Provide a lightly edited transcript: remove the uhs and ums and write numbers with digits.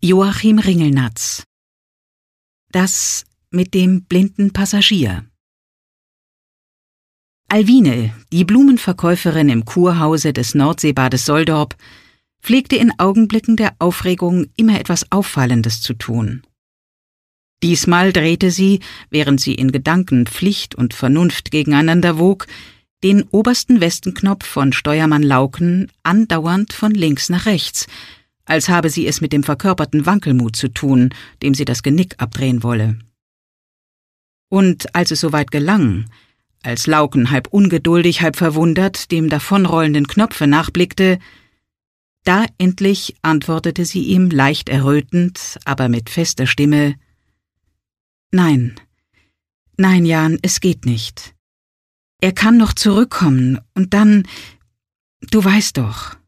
Joachim Ringelnatz. Das mit dem blinden Passagier. Alwine, die Blumenverkäuferin im Kurhause des Nordseebades Soldorp, pflegte in Augenblicken der Aufregung immer etwas Auffallendes zu tun. Diesmal drehte sie, während sie in Gedanken Pflicht und Vernunft gegeneinander wog, den obersten Westenknopf von Steuermann Lauken andauernd von links nach rechts, als habe sie es mit dem verkörperten Wankelmut zu tun, dem sie das Genick abdrehen wolle. Und als es soweit gelang, als Lauken halb ungeduldig, halb verwundert dem davonrollenden Knopfe nachblickte, da endlich antwortete sie ihm leicht errötend, aber mit fester Stimme: »Nein, nein, Jan, es geht nicht. Er kann noch zurückkommen, und dann, du weißt doch.«